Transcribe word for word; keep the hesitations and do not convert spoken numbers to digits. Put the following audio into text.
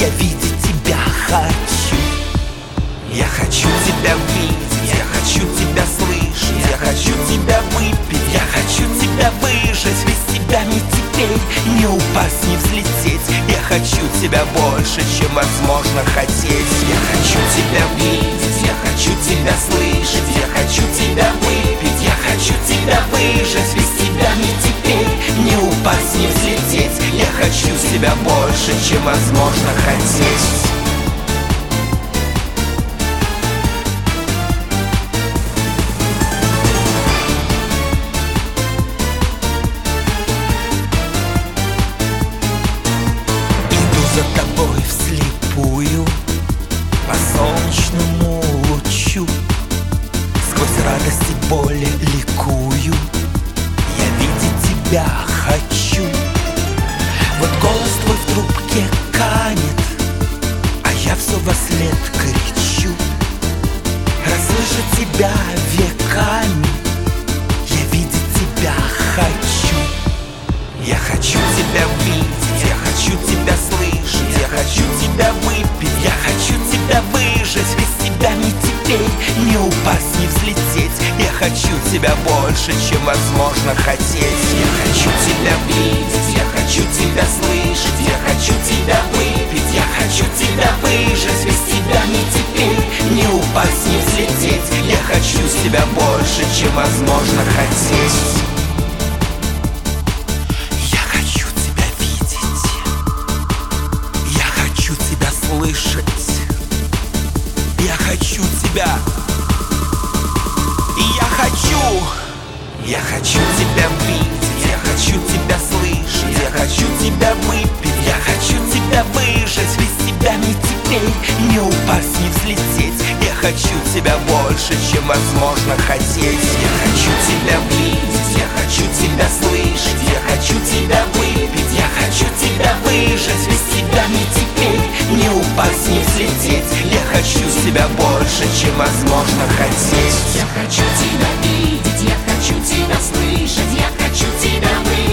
Я видеть тебя хочу. Я хочу тебя видеть, я хочу тебя слышать, я хочу тебя выпить, я хочу тебя выжать. Без тебя не теперь, не упасть, не взлететь. Я хочу тебя больше, чем возможно хотеть. Я хочу тебя видеть, я хочу тебя слышать, я хочу тебя выпить, я хочу тебя выжать. Без тебя не теперь, не упасть, не взлететь. Я хочу тебя больше, чем возможно хотеть. За тобой вслепую по солнечному лучу, сквозь радость и боли ликую. Я видеть тебя хочу. Вот голос твой в трубке канет, а я все вослед кричу. Расслышать тебя веками, я видеть тебя хочу. Я хочу тебя видеть, я хочу тебя слышать, я хочу тебя выпить, я хочу тебя выжать. Без тебя не теперь, не упасть, не взлететь. Я хочу тебя больше, чем возможно хотеть. Я хочу тебя видеть, я хочу тебя слышать, я хочу тебя выпить, я хочу тебя выжать. Без тебя не теперь, не упасть, не взлететь. Я хочу тебя больше, чем возможно хотеть. Слышать. Я хочу тебя. И я хочу. Я хочу тебя видеть, я хочу тебя слышать, я хочу тебя выпить, я хочу тебя выжать. Без тебя не теперь, не упасть, не взлететь. Я хочу тебя больше, чем возможно хотеть. Я хочу тебя видеть, я хочу тебя слышать, я хочу тебя выпить, я хочу тебя выжать. Без тебя не теперь, не упасть, не взлететь. Я хочу тебя больше, чем возможно хотеть. Я хочу тебя видеть, я хочу тебя слышать, я хочу тебя выпить.